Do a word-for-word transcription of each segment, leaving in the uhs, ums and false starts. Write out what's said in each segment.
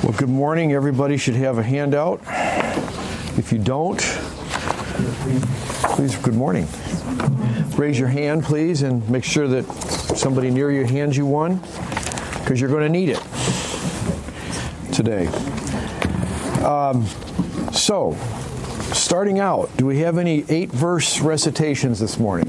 Well, good morning. Everybody should have a handout. If you don't, please, good morning. Raise your hand, please, and make sure that somebody near you hands you one, because you're going to need it today. Um, so, starting out, do we have any eight-verse recitations this morning?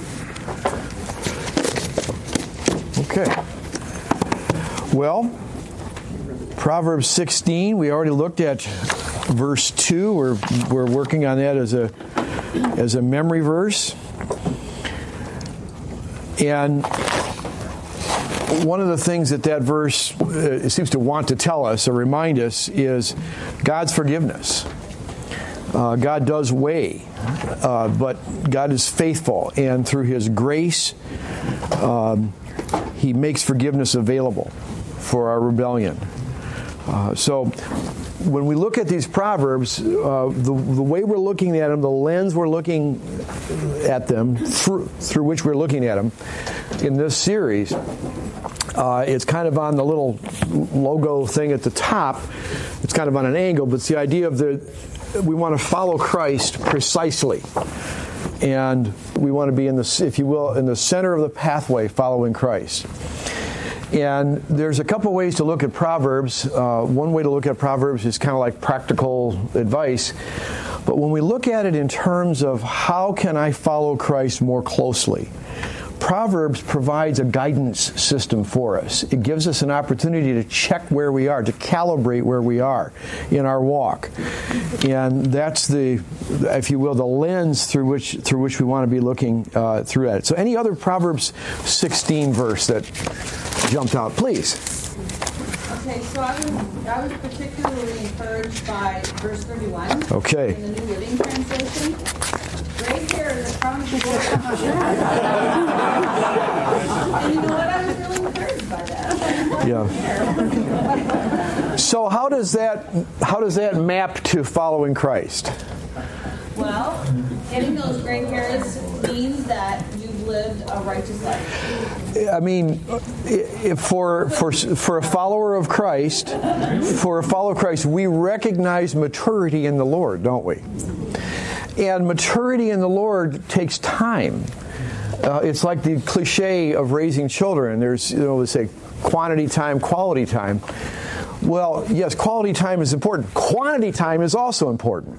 Okay. Well, Proverbs sixteen, we already looked at verse two. We're, we're working on that as a, as a memory verse. And one of the things that that verse uh, seems to want to tell us or remind us is God's forgiveness. Uh, God does weigh, uh, but God is faithful, and through His grace, um, He makes forgiveness available for our rebellion. Uh, so when we look at these Proverbs, uh, the, the way we're looking at them, the lens we're looking at them, through, through which we're looking at them in this series, uh, it's kind of on the little logo thing at the top. It's kind of on an angle, but it's the idea of the we want to follow Christ precisely. And we want to be in the, if you will, in the center of the pathway following Christ. And there's a couple ways to look at Proverbs. Uh, one way to look at Proverbs is kind of like practical advice. But when we look at it in terms of how can I follow Christ more closely, Proverbs provides a guidance system for us. It gives us an opportunity to check where we are, to calibrate where we are in our walk. And that's the, if you will, the lens through which through which we want to be looking uh, through that. So any other Proverbs sixteen verse that jumped out, please. Okay, so I was, I was particularly encouraged by verse thirty-one. Okay. In the New Living Translation. Gray hair is a promise of Lord. And you know what? I was really encouraged by that. Yeah. So how does that how does that map to following Christ? Well, getting those gray hairs means that you've lived a righteous life. I mean, if for for for a follower of Christ, for a follower of Christ, we recognize maturity in the Lord, don't we? And maturity in the Lord takes time. Uh, it's like the cliche of raising children. There's, you know, they say quantity time, quality time. Well, yes, quality time is important. Quantity time is also important.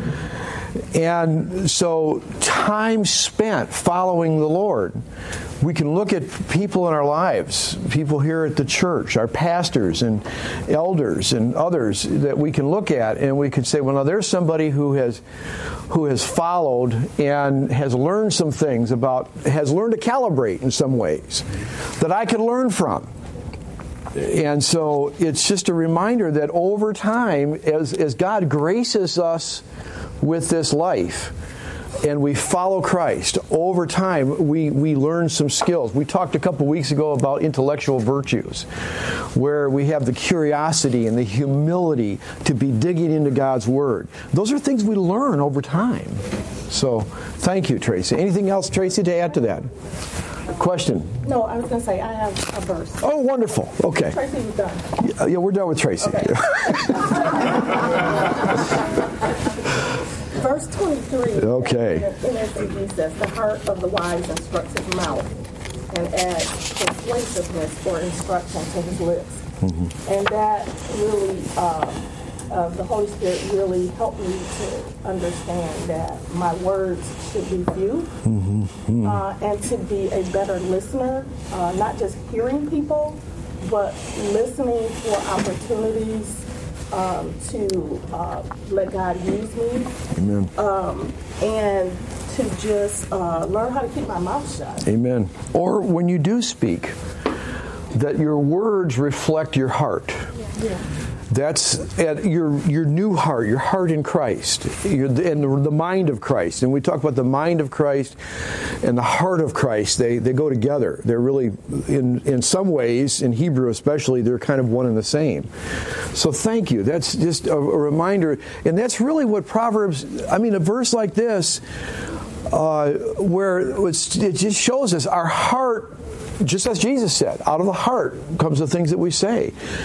And so time spent following the Lord. We can look at people in our lives, people here at the church, our pastors and elders and others that we can look at, and we can say, well, now there's somebody who has who has followed and has learned some things about, has learned to calibrate in some ways that I could learn from. And so it's just a reminder that over time, as, as God graces us with this life, and we follow Christ, over time we, we learn some skills. We talked a couple weeks ago about intellectual virtues, where we have the curiosity and the humility to be digging into God's Word. Those are things we learn over time. So, thank you, Tracy. Anything else, Tracy, to add to that? Question? No, I was going to say I have a verse. Oh, wonderful. Okay. Tracy, you're done. Yeah, yeah, we're done with Tracy. Okay. Verse twenty-three. Okay. In N S A V says, "The heart of the wise instructs his mouth, and adds persuasiveness or instruction to his lips." Mm-hmm. And that really, uh, uh, the Holy Spirit really helped me to understand that my words should be few, mm-hmm. Mm-hmm. Uh, and to be a better listener, uh, not just hearing people, but listening for opportunities Um, to uh, let God use me. Amen. Um, and to just uh, learn how to keep my mouth shut. Amen. Or when you do speak, that your words reflect your heart. Yeah. That's at your your new heart, your heart in Christ, your, and the, the mind of Christ. And we talk about the mind of Christ and the heart of Christ. They they go together. They're really, in in some ways, in Hebrew especially, they're kind of one and the same. So thank you. That's just a, a reminder. And that's really what Proverbs, I mean, a verse like this, uh, where it's, it just shows us our heart, just as Jesus said, out of the heart comes the things that we say.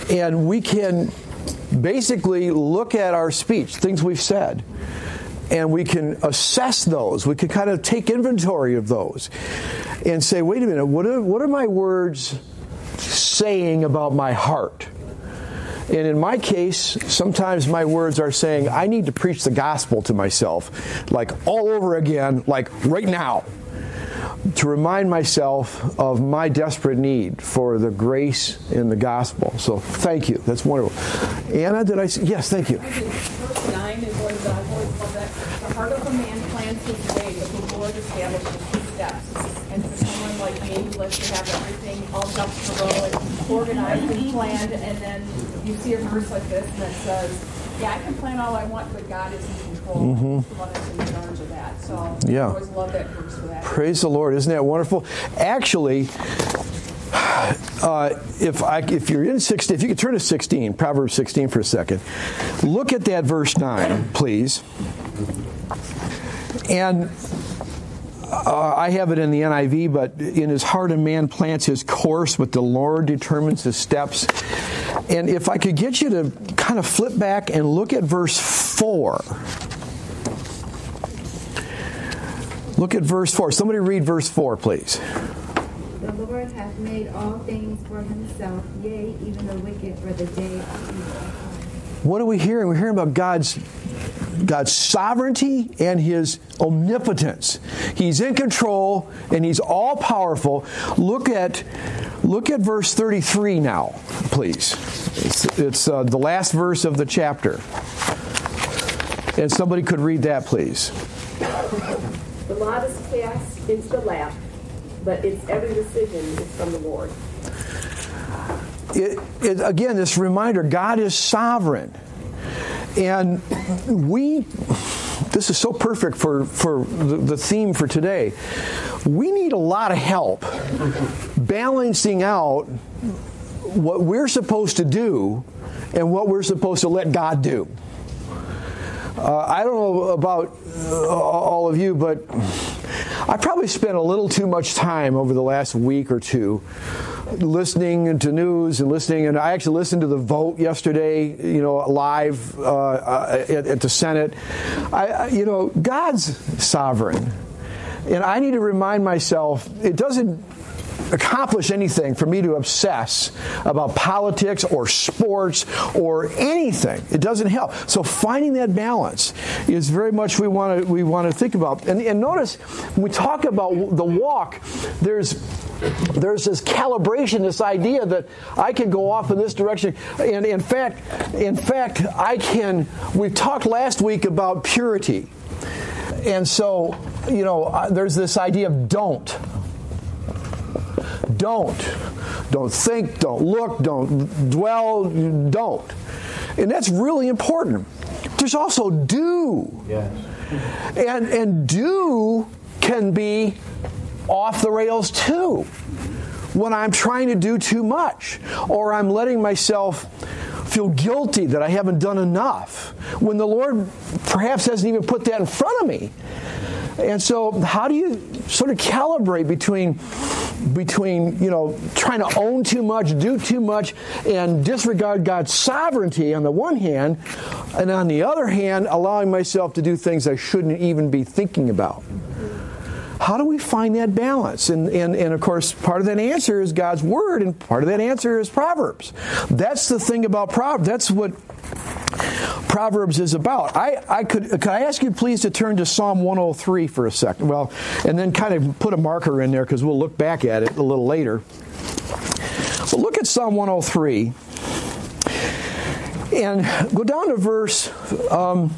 And we can basically look at our speech, things we've said, and we can assess those. We can kind of take inventory of those and say, wait a minute, what are, what are my words saying about my heart? And in my case, sometimes my words are saying, I need to preach the gospel to myself, like all over again, like right now, to remind myself of my desperate need for the grace in the gospel. So thank you. That's wonderful. Anna, did I say? Yes, thank you. Verse nine is what I've always loved that. The heart of a man plans his way, but the Lord establishes his steps. And for someone like me who likes to have everything all ducks in a row and organized and planned, and then you see a verse like this and it says, yeah, I can plan all I want, but God is in control. Mm-hmm. He's the one that's in charge of that. So yeah. I always love that verse for that. Praise the Lord. Isn't that wonderful? Actually, uh, if I, if you're in sixteen, if you could turn to sixteen, Proverbs sixteen for a second, look at that verse nine, please. And Uh, I have it in the N I V, but in his heart a man plants his course, but the Lord determines his steps. And if I could get you to kind of flip back and look at verse four. Look at verse four. Somebody read verse four, please. The Lord hath made all things for himself, yea, even the wicked for the day of evil. What are we hearing? We're hearing about God's God's sovereignty and His omnipotence. He's in control and He's all powerful. Look at look at verse thirty-three now, please. It's, it's uh, the last verse of the chapter. And somebody could read that, please. The lot is cast into the lap, but its every decision is from the Lord. It, it, again, this reminder, God is sovereign. And we, this is so perfect for, for the, the theme for today. We need a lot of help balancing out what we're supposed to do and what we're supposed to let God do. Uh, I don't know about uh, all of you, but I probably spent a little too much time over the last week or two listening to news and listening, and I actually listened to the vote yesterday, you know, live uh, at, at the Senate. I, I, you know, God's sovereign, and I need to remind myself it doesn't accomplish anything for me to obsess about politics or sports or anything. It doesn't help. So finding that balance is very much we want to we want to think about. And, and notice when we talk about the walk, there's There's this calibration, this idea that I can go off in this direction. And in fact, in fact, I can, we talked last week about purity. And so, you know, there's this idea of don't. Don't. Don't think, don't look, don't dwell, don't. And that's really important. There's also do. Yes. And, and do can be off the rails too, when I'm trying to do too much, or I'm letting myself feel guilty that I haven't done enough, when the Lord perhaps hasn't even put that in front of me. And so how do you sort of calibrate between between, you know, trying to own too much, do too much, and disregard God's sovereignty on the one hand, and on the other hand, allowing myself to do things I shouldn't even be thinking about? How do we find that balance? And, and, and of course, part of that answer is God's Word, and part of that answer is Proverbs. That's the thing about Proverbs. That's what Proverbs is about. I, I could, could I ask you please to turn to Psalm one oh three for a second? Well, and then kind of put a marker in there because we'll look back at it a little later. So look at Psalm one oh three and go down to verse... Um,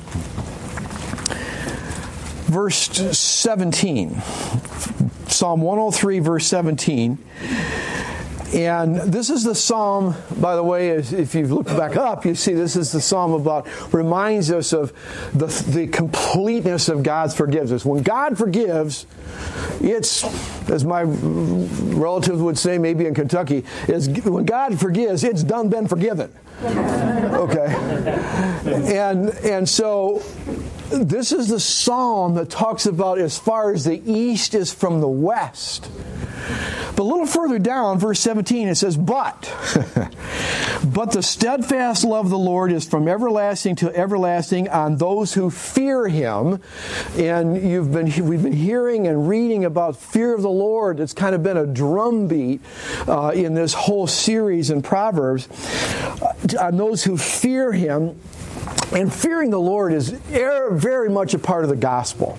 Verse seventeen, Psalm one oh three, verse seventeen. And this is the psalm, by the way, if you've looked back up, you see this is the psalm about, reminds us of the, the completeness of God's forgiveness. When God forgives, it's, as my relatives would say, maybe in Kentucky, is when God forgives, it's done, been forgiven. Okay? And, and so... this is the psalm that talks about as far as the east is from the west. But a little further down, verse seventeen, it says, But, But the steadfast love of the Lord is from everlasting to everlasting on those who fear Him. And you've been we've been hearing and reading about fear of the Lord. It's kind of been a drumbeat uh, in this whole series in Proverbs. Uh, on those who fear Him. And fearing the Lord is very much a part of the gospel.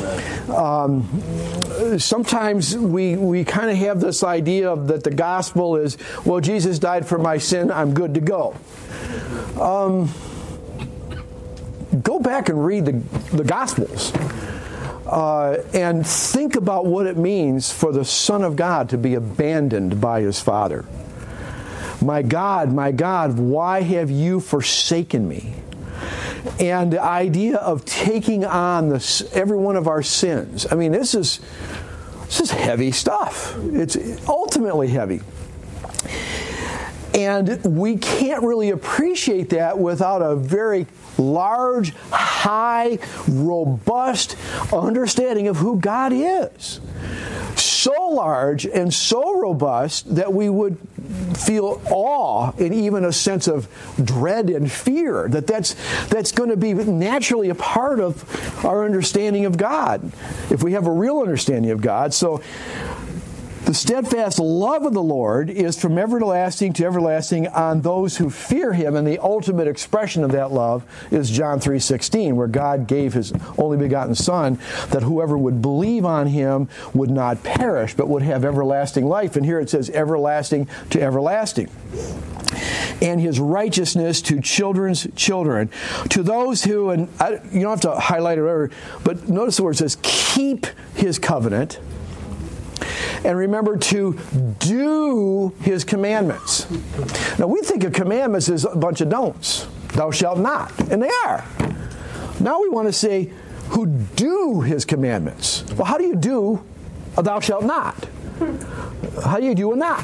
Um, sometimes we we kind of have this idea of that the gospel is, well, Jesus died for my sin, I'm good to go. Um, go back and read the, the Gospels. Uh, and think about what it means for the Son of God to be abandoned by His Father. My God, my God, why have you forsaken me? And the idea of taking on the, every one of our sins. I mean, this is this is heavy stuff. It's ultimately heavy. And we can't really appreciate that without a very large, high, robust understanding of who God is. So large and so robust that we would feel awe and even a sense of dread and fear, that that's, that's going to be naturally a part of our understanding of God, if we have a real understanding of God. So the steadfast love of the Lord is from everlasting to everlasting on those who fear Him, and the ultimate expression of that love is John three sixteen, where God gave His only begotten Son, that whoever would believe on Him would not perish, but would have everlasting life. And here it says everlasting to everlasting. And His righteousness to children's children. To those who, and I, you don't have to highlight it or whatever, but notice the word says, keep His covenant. And remember to do His commandments. Now we think of commandments as a bunch of don'ts. Thou shalt not. And they are. Now we want to say, who do His commandments. Well, how do you do a thou shalt not? How do you do a not?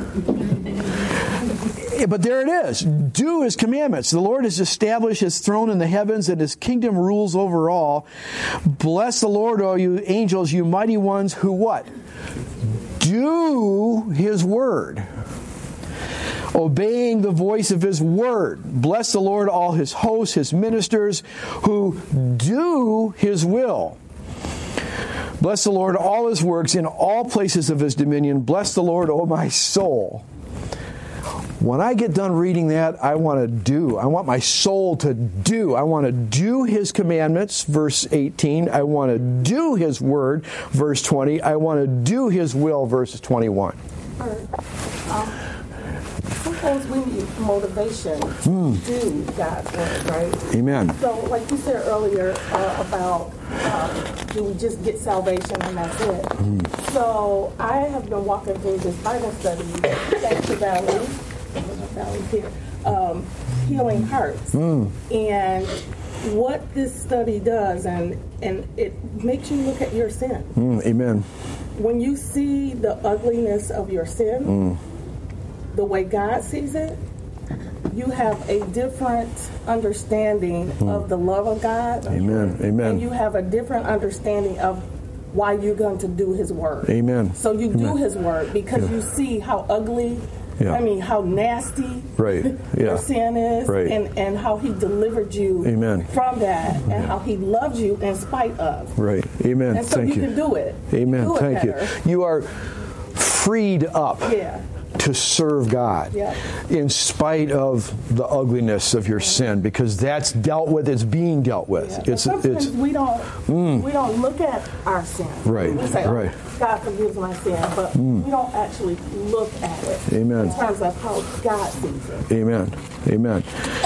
But there it is. Do His commandments. The Lord has established His throne in the heavens, and His kingdom rules over all. Bless the Lord, all you angels, you mighty ones who what? Do His word. Obeying the voice of His word. Bless the Lord, all His hosts, His ministers who do His will. Bless the Lord, all His works in all places of His dominion. Bless the Lord, O my soul. When I get done reading that, I want to do. I want my soul to do. I want to do His commandments, verse eighteen. I want to do His word, verse twenty. I want to do His will, verse twenty-one. Um, sometimes we need motivation mm. to do God's word, right? Amen. So, like you said earlier uh, about uh, do we just get salvation and that's it? Mm. So, I have been walking through this Bible study, thanks to Valley. Valley here, um, Healing Hearts, mm. and what this study does, and and it makes you look at your sin. Mm, amen. When you see the ugliness of your sin, mm. the way God sees it, you have a different understanding mm. of the love of God. Amen. Amen. And you have a different understanding of why you're going to do His word. Amen. So you Amen. do His word because yeah. you see how ugly. Yeah. I mean, how nasty right. yeah. your sin is, right. and, and how He delivered you Amen. From that, and yeah. how He loved you in spite of. Right. Amen. And so Thank you, you can do it. Amen. Do it Thank better. you. You are freed up yeah. to serve God yeah. in spite of the ugliness of your yeah. sin, because that's dealt with. It's being dealt with. Yeah. It's sometimes it's we don't mm. we don't look at our sin. Right. We say, oh, right. God forgives my sin, but mm. we don't actually look at it. Amen. In terms of how God sees it. Amen. Amen.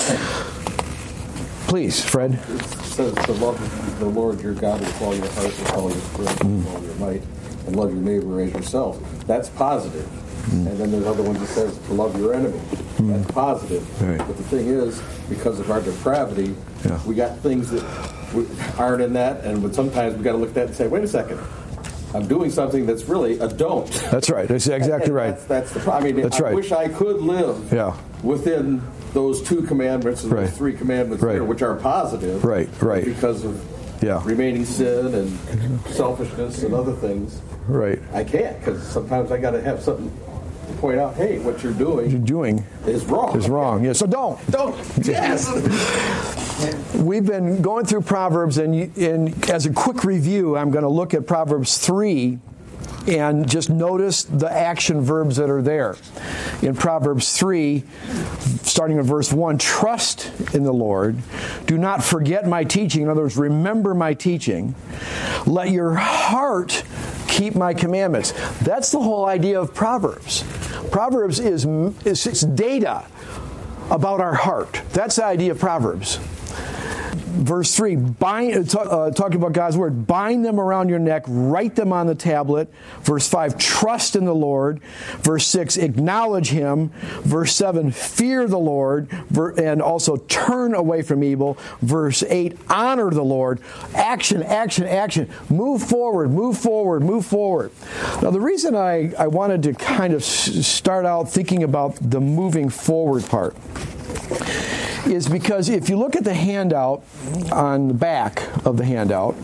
Please, Fred. It says to love the Lord your God with all your heart, with all your strength, mm. with all your might, and love your neighbor as yourself. That's positive. Mm. And then there's other ones that says to love your enemy. Mm. That's positive. Right. But the thing is, because of our depravity, yeah. we got things that we aren't in that, and sometimes we got to look at that and say, wait a second. I'm doing something that's really a don't. That's right. That's exactly right. That's, that's the problem. I mean, that's I right. wish I could live yeah. within those two commandments and right. those three commandments right. there, which are positive. Right, right. Because of yeah. remaining sin and selfishness and other things. Right. I can't, because sometimes I got to have something point out, hey, what you're doing, you're doing is wrong. Is wrong. Yeah, so don't. Don't. Yes. We've been going through Proverbs, and, and as a quick review, I'm going to look at Proverbs three and just notice the action verbs that are there. In Proverbs three, starting with verse one, trust in the Lord. Do not forget my teaching. In other words, remember my teaching. Let your heart keep my commandments. That's the whole idea of Proverbs. Proverbs is, is it's data about our heart. That's the idea of Proverbs. Verse three, bind, uh, talking about God's word, bind them around your neck, write them on the tablet. Verse five, trust in the Lord. Verse six, acknowledge him. Verse seven, fear the Lord, and also turn away from evil. Verse eight, honor the Lord. Action, action, action. Move forward, move forward, move forward. Now, the reason I, I wanted to kind of start out thinking about the moving forward part is because if you look at the handout on the back of the handout,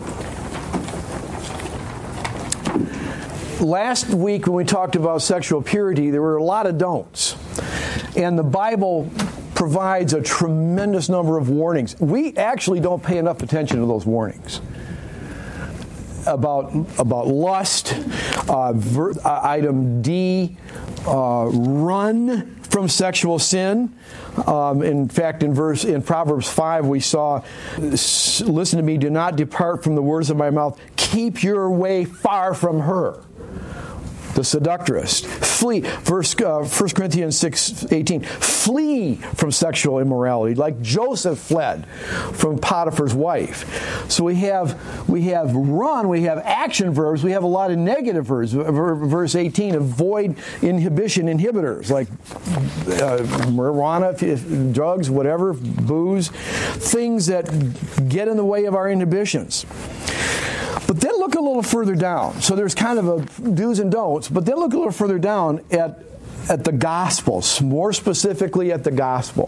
last week when we talked about sexual purity, there were a lot of don'ts. And the Bible provides a tremendous number of warnings. We actually don't pay enough attention to those warnings. About, about lust, uh, ver, uh, item D, uh, run from sexual sin. Um, in fact, in verse in Proverbs five, we saw, listen to me, do not depart from the words of my mouth. Keep your way far from her, the seductress. Flee. Verse uh, First Corinthians six eighteen. Flee from sexual immorality, like Joseph fled from Potiphar's wife. So we have we have run, we have action verbs, we have a lot of negative verbs. Verse eighteen, avoid inhibition inhibitors, like uh, marijuana, drugs, whatever, booze, things that get in the way of our inhibitions. But then look a little further down. So there's kind of a do's and don'ts, but then look a little further down at, at the Gospels, more specifically at the Gospel.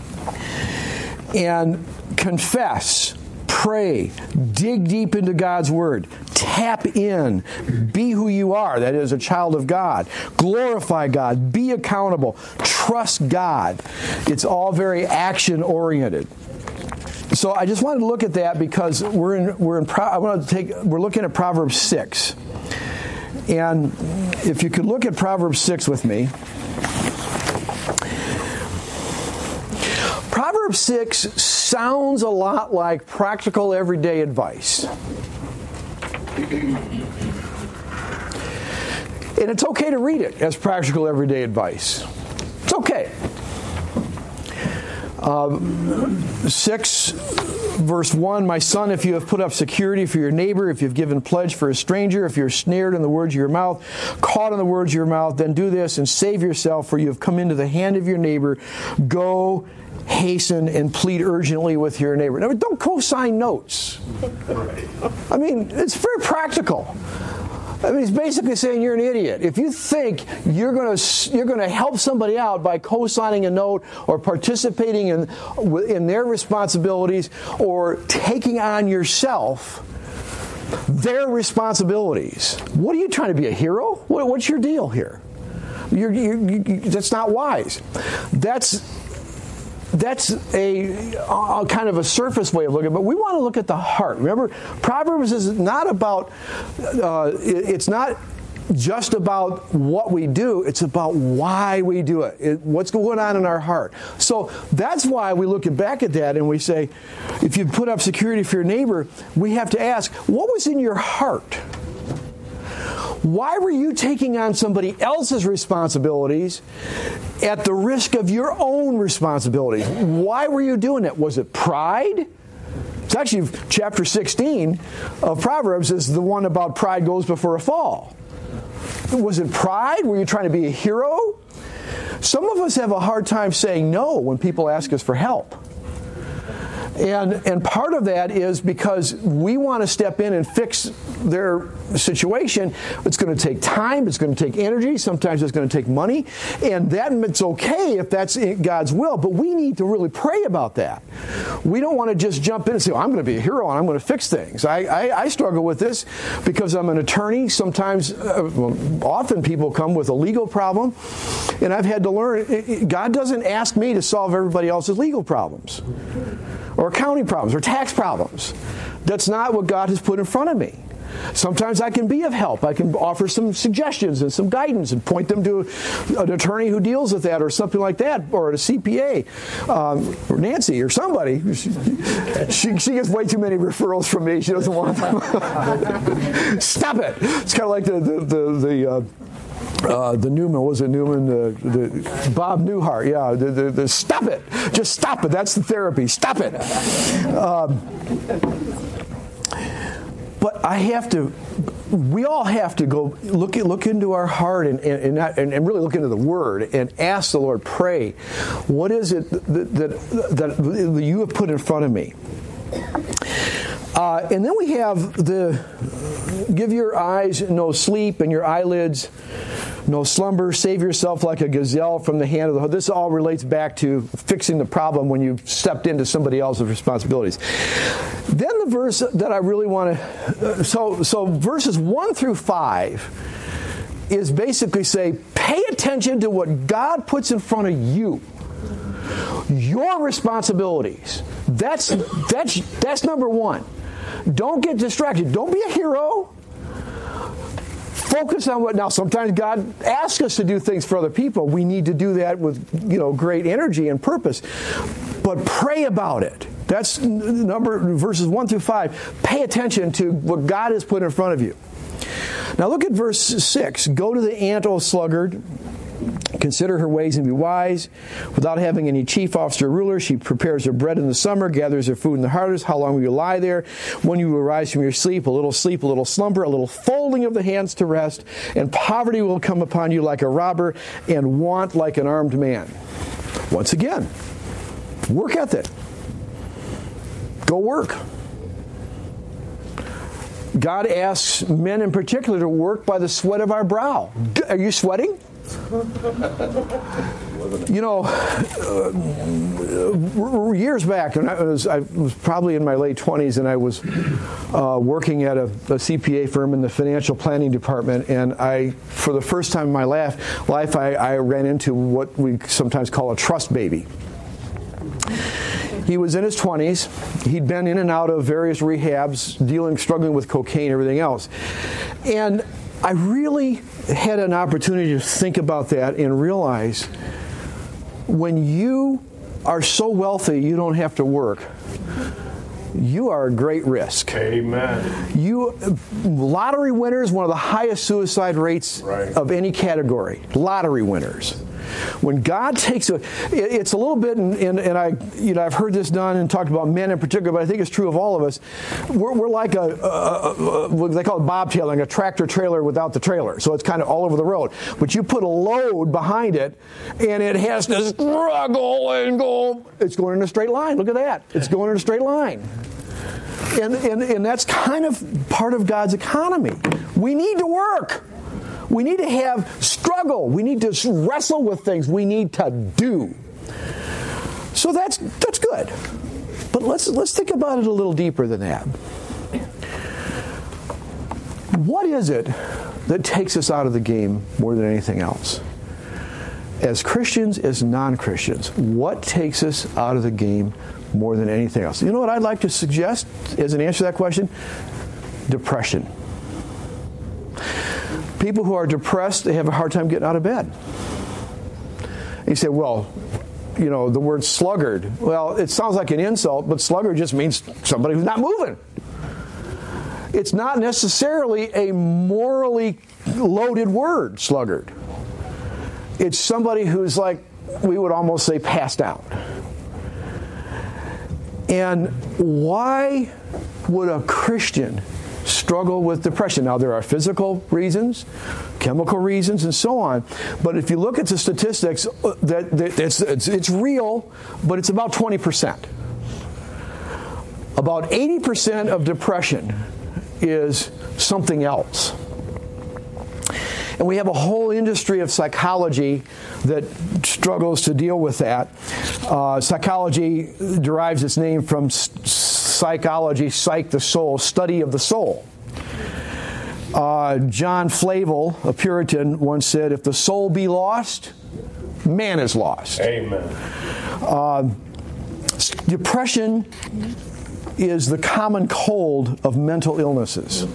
And confess, pray, dig deep into God's Word, tap in, be who you are, that is, a child of God, glorify God, be accountable, trust God. It's all very action-oriented. So I just wanted to look at that because we're in we're in I want to take we're looking at Proverbs six, and if you could look at Proverbs six with me. Proverbs six sounds a lot like practical everyday advice, and it's okay to read it as practical everyday advice. It's okay. Uh, six, verse one, my son, if you have put up security for your neighbor, if you've given pledge for a stranger, if you're snared in the words of your mouth, caught in the words of your mouth, then do this and save yourself, for you have come into the hand of your neighbor. Go, hasten, and plead urgently with your neighbor. Now, don't co-sign notes. I mean, it's very practical. I mean, he's basically saying you're an idiot. If you think you're going to you're going to help somebody out by co-signing a note or participating in in their responsibilities or taking on yourself their responsibilities, what are you trying to be, a hero? What, what's your deal here? You're, you're, you, that's not wise. That's That's a, a kind of a surface way of looking at it, but we want to look at the heart. Remember, Proverbs is not about, uh, it, it's not just about what we do, it's about why we do it, it, what's going on in our heart. So that's why we look back at that and we say, if you put up security for your neighbor, we have to ask, what was in your heart? Why were you taking on somebody else's responsibilities at the risk of your own responsibilities? Why were you doing it? Was it pride? It's actually chapter sixteen of Proverbs is the one about pride goes before a fall. Was it pride? Were you trying to be a hero? Some of us have a hard time saying no when people ask us for help. And and part of that is because we want to step in and fix their situation. It's going to take time. It's going to take energy. Sometimes it's going to take money. And that it's okay if that's God's will. But we need to really pray about that. We don't want to just jump in and say, oh, I'm going to be a hero and I'm going to fix things. I, I, I struggle with this because I'm an attorney. Sometimes, uh, well, often people come with a legal problem. And I've had to learn, God doesn't ask me to solve everybody else's legal problems, or accounting problems, or tax problems. That's not what God has put in front of me. Sometimes I can be of help. I can offer some suggestions and some guidance and point them to an attorney who deals with that or something like that, or a C P A, um, or Nancy or somebody. She, she, she gets way too many referrals from me. She doesn't want them. Stop it. It's kind of like the, the, the, the uh, Uh, the Newman, was it Newman? Uh, the Bob Newhart, yeah. The, the, the stop it, just stop it. That's the therapy. Stop it. Um, but I have to. We all have to go look at, look into our heart and and, and, not, and and really look into the Word and ask the Lord. Pray, what is it that that, that you have put in front of me? Uh, and then we have the give your eyes no sleep and your eyelids no slumber. Save yourself like a gazelle from the hand of the hood. This all relates back to fixing the problem when you've stepped into somebody else's responsibilities. Then the verse that I really want to, uh, so so verses one through five is basically say, pay attention to what God puts in front of you. Your responsibilities. That's that's that's number one. Don't get distracted. Don't be a hero. Focus on what. Now, sometimes God asks us to do things for other people. We need to do that with, you know, great energy and purpose. But pray about it. That's number verses one through five. Pay attention to what God has put in front of you. Now, look at verse six. Go to the ant, O sluggard. Consider her ways and be wise. Without having any chief officer or ruler, she prepares her bread in the summer, gathers her food in the harvest. How long will you lie there? When you arise from your sleep, a little sleep, a little slumber, a little folding of the hands to rest, and poverty will come upon you like a robber, and want like an armed man. Once again, work ethic. Go work. God asks men in particular to work by the sweat of our brow. Are you sweating? You know, uh, years back, and I was, I was probably in my late twenties, and I was uh, working at a, a C P A firm in the financial planning department, and I, for the first time in my life, life I, I ran into what we sometimes call a trust baby. He was in his twenties. He'd been in and out of various rehabs, dealing, struggling with cocaine, everything else. And I really had an opportunity to think about that and realize when you are so wealthy you don't have to work, you are a great risk. Amen. You, lottery winners, one of the highest suicide rates right. of any category. Lottery winners. When God takes a, it's a little bit, and, and, and I, you know, I've heard this done and talked about men in particular, but I think it's true of all of us. We're, we're like a, a, a, a, what they call it bobtailing, a tractor trailer without the trailer. So it's kind of all over the road. But you put a load behind it, and it has to struggle and go. It's going in a straight line. Look at that. It's going in a straight line. And, and, and that's kind of part of God's economy. We need to work. We need to have struggle. We need to wrestle with things. We need to do. So that's that's good. But let's let's think about it a little deeper than that. What is it that takes us out of the game more than anything else? As Christians, as non-Christians, what takes us out of the game more than anything else? You know what I'd like to suggest as an answer to that question? Depression. People who are depressed, they have a hard time getting out of bed. And you say, well, you know, the word sluggard. Well, it sounds like an insult, but sluggard just means somebody who's not moving. It's not necessarily a morally loaded word, sluggard. It's somebody who's like, we would almost say passed out. And why would a Christian struggle with depression? Now, there are physical reasons, chemical reasons, and so on. But if you look at the statistics, that, that it's, it's, it's real, but it's about twenty percent. About eighty percent of depression is something else. And we have a whole industry of psychology that struggles to deal with that. Uh, psychology derives its name from psychology, psych, the soul, study of the soul. Uh, John Flavel, a Puritan, once said, if the soul be lost, man is lost. Amen. Uh, depression is the common cold of mental illnesses.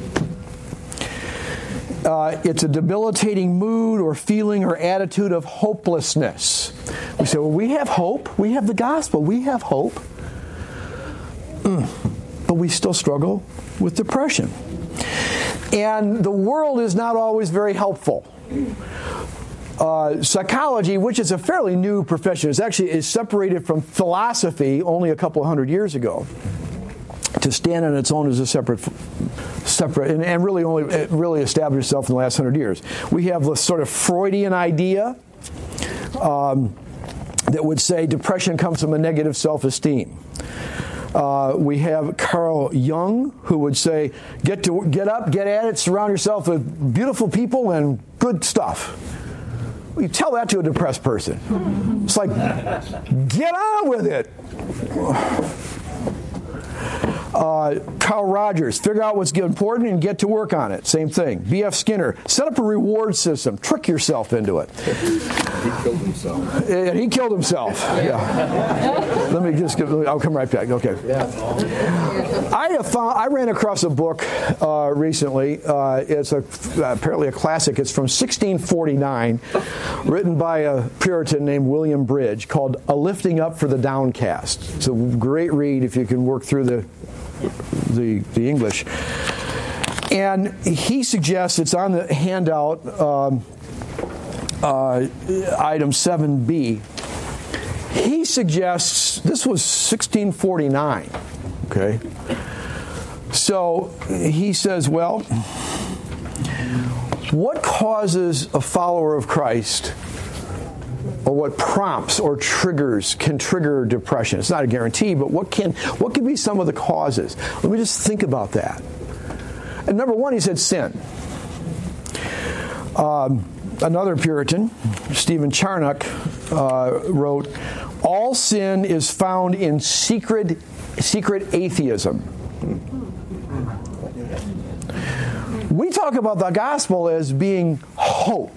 Uh, it's a debilitating mood or feeling or attitude of hopelessness. We say, well, we have hope. We have the gospel. We have hope. Mm. But we still struggle with depression. And the world is not always very helpful. Uh, psychology, which is a fairly new profession, is actually is separated from philosophy only a couple hundred years ago, to stand on its own as a separate, separate, and, and really only it really established itself in the last hundred years. We have this sort of Freudian idea um, that would say depression comes from a negative self-esteem. Uh, we have Carl Jung, who would say, "Get to get up, get at it, surround yourself with beautiful people and good stuff." You tell that to a depressed person. It's like, get on with it. Uh, Carl Rogers, figure out what's important and get to work on it. Same thing. B F Skinner, set up a reward system. Trick yourself into it. He killed himself. And he killed himself. Yeah. Let me just give, I'll come right back. Okay. I have found, I ran across a book uh, recently. Uh, it's a, apparently a classic. It's from sixteen forty-nine, written by a Puritan named William Bridge, called A Lifting Up for the Downcast. It's a great read if you can work through the the, the English. And he suggests, it's on the handout, um, uh, item seven B, he suggests, this was sixteen forty-nine, okay? So he says, well, what causes a follower of Christ, or what prompts or triggers can trigger depression? It's not a guarantee, but what can what can be some of the causes? Let me just think about that. And number one, he said sin. Um, another Puritan, Stephen Charnock, uh, wrote, "All sin is found in secret secret atheism." We talk about the gospel as being hope.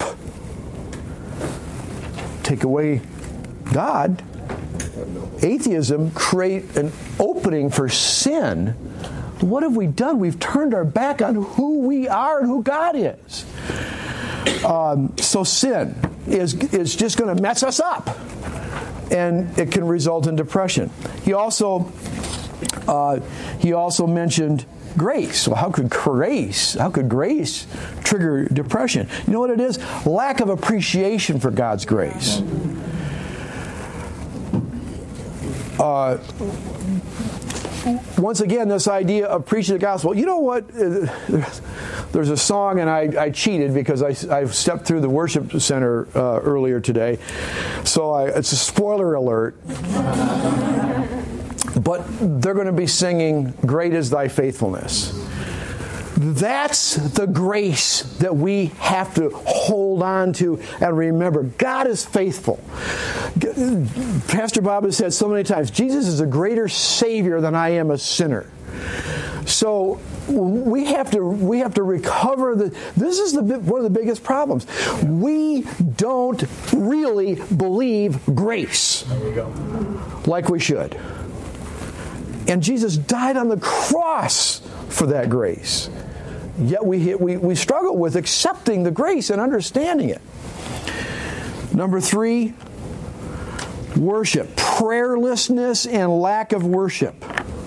Take away God, atheism, create an opening for sin. What have we done? We've turned our back on who we are and who God is. Um, so sin is is just going to mess us up, and it can result in depression. He also uh, he also mentioned grace. Well, how could grace, how could grace trigger depression? You know what it is? Lack of appreciation for God's grace. Uh, once again, this idea of preaching the gospel. You know what? There's a song, and I, I cheated because I, I stepped through the worship center uh, earlier today. So I, it's a spoiler alert. But they're going to be singing, "Great is thy faithfulness." That's the grace that we have to hold on to and remember. God is faithful. Pastor Bob has said so many times, Jesus is a greater Savior than I am a sinner. So we have to we have to recover the. This is the one of the biggest problems. We don't really believe grace There we go. like we should. And Jesus died on the cross for that grace. Yet we, we, we struggle with accepting the grace and understanding it. Number three, worship. Prayerlessness and lack of worship.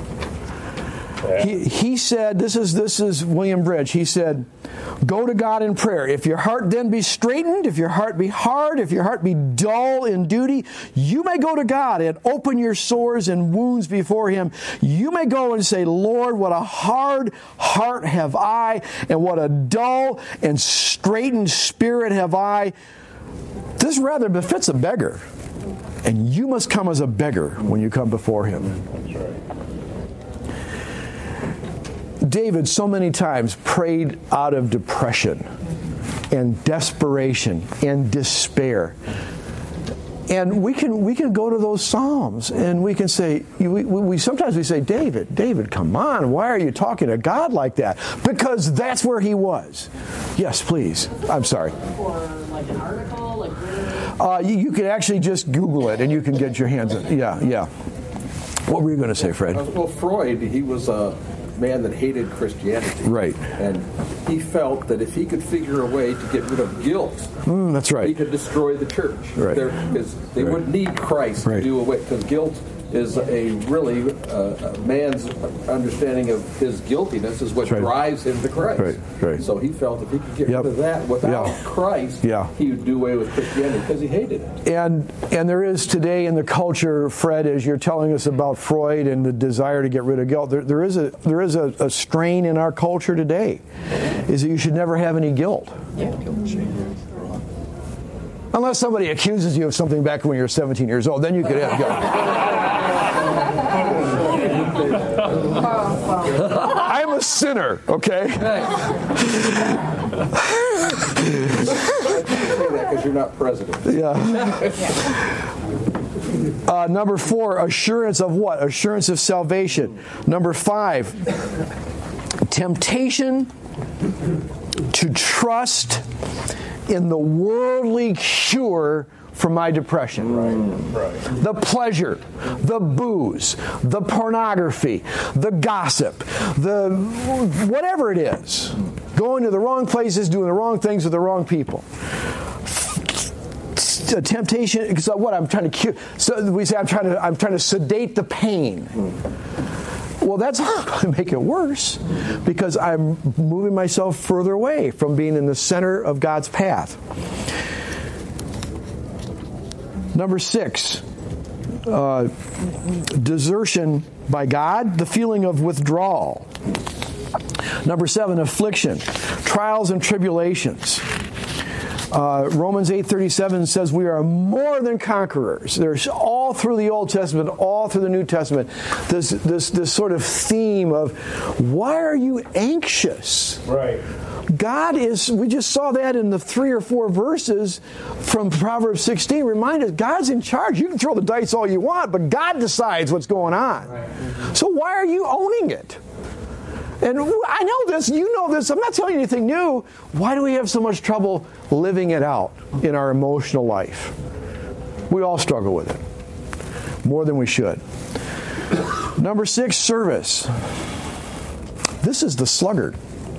He, he said, this is, this is William Bridge, he said, "Go to God in prayer. If your heart then be straitened, if your heart be hard, if your heart be dull in duty, you may go to God and open your sores and wounds before Him. You may go and say, Lord, what a hard heart have I, and what a dull and straitened spirit have I. This rather befits a beggar, and you must come as a beggar when you come before Him." That's right. David so many times prayed out of depression and desperation and despair. And we can we can go to those Psalms and we can say, we, we sometimes we say, David, David, come on, why are you talking to God like that? Because that's where he was. Yes, please. I'm sorry. Or like an article, like uh, you, you can actually just Google it and you can get your hands on it. Yeah, yeah. What were you going to say, Fred? Well, Freud, he was a man that hated Christianity. Right. And he felt that if he could figure a way to get rid of guilt, mm, that's right. he could destroy the church. Right. Because they right. wouldn't need Christ right. to do away, because guilt is a really, uh, a man's understanding of his guiltiness is what right. drives him to Christ. Right. Right. So he felt if he could get yep. rid of that without yeah. Christ, yeah. he would do away with Christianity because he hated it. And and there is today in the culture, Fred, as you're telling us about Freud and the desire to get rid of guilt, there, there is a there is a, a strain in our culture today, is that you should never have any guilt. Yeah. Unless somebody accuses you of something back when you were seventeen years old, then you could have guilt. I'm a sinner, okay? Because you're not president. Yeah. Uh, number four, assurance of what? Assurance of salvation. Number five, temptation to trust in the worldly cure for my depression. Right. Right. The pleasure, the booze, the pornography, the gossip, the whatever it is. Going to the wrong places, doing the wrong things with the wrong people. A temptation, so what I'm trying to cure. So we say I'm trying to I'm trying to sedate the pain. Well, that's not going to make it worse, because I'm moving myself further away from being in the center of God's path. Number six, uh, desertion by God, the feeling of withdrawal. Number seven, affliction, trials and tribulations. Uh, Romans eight thirty-seven says we are more than conquerors. There's all through the Old Testament, all through the New Testament, this this this sort of theme of, why are you anxious? Right. God is, we just saw that in the three or four verses from Proverbs sixteen. Remind us, God's in charge. You can throw the dice all you want, but God decides what's going on. Right. So why are you owning it? And I know this, you know this, I'm not telling you anything new. Why do we have so much trouble living it out in our emotional life? We all struggle with it, more than we should. Number six, service. This is the sluggard.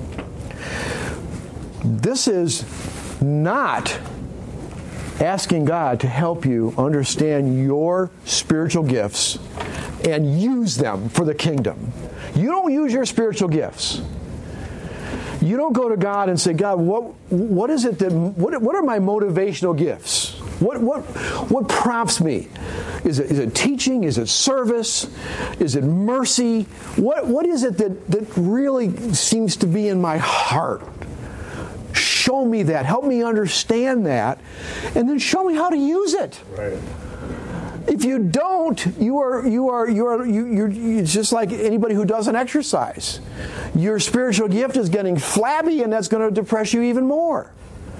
This is not asking God to help you understand your spiritual gifts and use them for the kingdom. You don't use your spiritual gifts. You don't go to God and say, God, what what is it that what what are my motivational gifts? What what what prompts me? Is it is it teaching? Is it service? Is it mercy? What what is it that, that really seems to be in my heart? Show me that. Help me understand that, and then show me how to use it. Right. If you don't, you are you are you are you you're, you're just like anybody who doesn't exercise. Your spiritual gift is getting flabby, and that's going to depress you even more.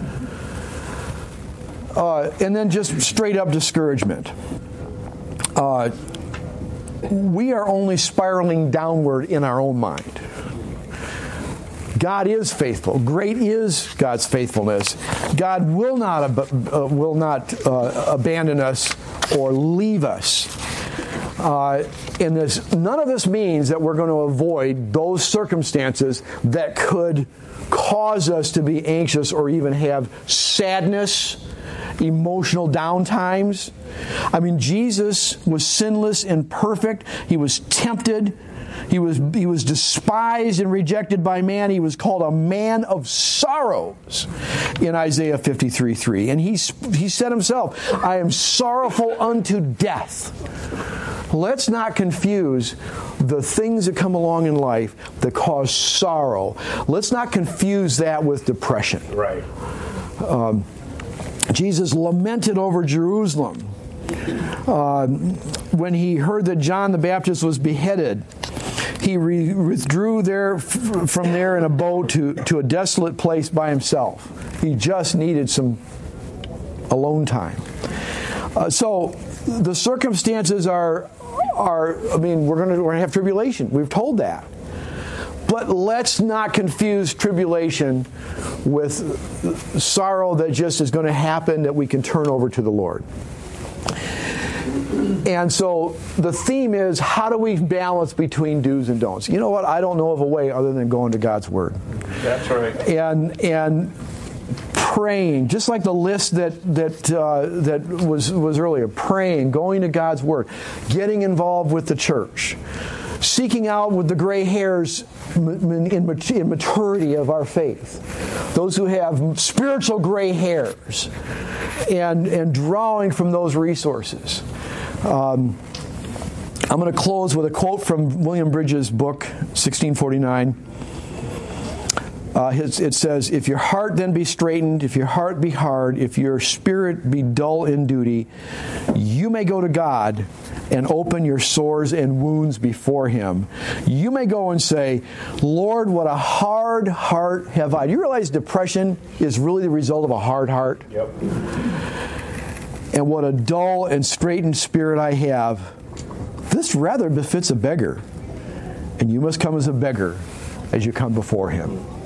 Uh, and then just straight up discouragement. Uh, we are only spiraling downward in our own mind. God is faithful. Great is God's faithfulness. God will not ab- uh, will not uh, abandon us or leave us. Uh, and this, none of this means that we're going to avoid those circumstances that could cause us to be anxious or even have sadness, emotional downtimes. I mean, Jesus was sinless and perfect. He was tempted. He was he was despised and rejected by man. He was called a man of sorrows in Isaiah fifty-three three. And he, he said himself, I am sorrowful unto death. Let's not confuse the things that come along in life that cause sorrow. Let's not confuse that with depression. Right. Um, Jesus lamented over Jerusalem uh, when he heard that John the Baptist was beheaded. he re- withdrew there f- from there in a boat to, to a desolate place by himself. He just needed some alone time. Uh, so the circumstances are, are I mean, we're going to we're going to have tribulation. We've told that. But let's not confuse tribulation with sorrow that just is going to happen that we can turn over to the Lord. And so the theme is, how do we balance between do's and don'ts? You know what? I don't know of a way other than going to God's Word. That's right. And and praying, just like the list that that uh, that was was earlier. Praying, going to God's Word, getting involved with the church, seeking out with the gray hairs in maturity of our faith, those who have spiritual gray hairs, and and drawing from those resources. Um, I'm going to close with a quote from William Bridges' book, sixteen forty-nine. Uh, his, it says, "If your heart then be straitened, if your heart be hard, if your spirit be dull in duty, you may go to God and open your sores and wounds before Him. You may go and say, Lord, what a hard heart have I." Do you realize depression is really the result of a hard heart? Yep. "And what a dull and straitened spirit I have. This rather befits a beggar. And you must come as a beggar as you come before Him."